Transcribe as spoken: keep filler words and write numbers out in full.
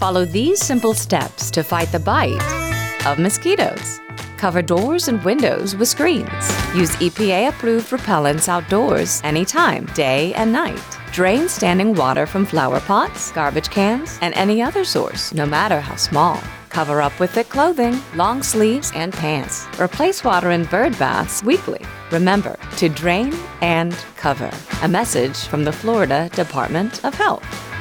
Follow these simple steps to fight the bite of mosquitoes. Cover doors and windows with screens. Use E P A-approved repellents outdoors anytime, day and night. Drain standing water from flower pots, garbage cans, and any other source, no matter how small. Cover up with thick clothing, long sleeves, and pants. Replace water in bird baths weekly. Remember to drain and cover. A message from the Florida Department of Health.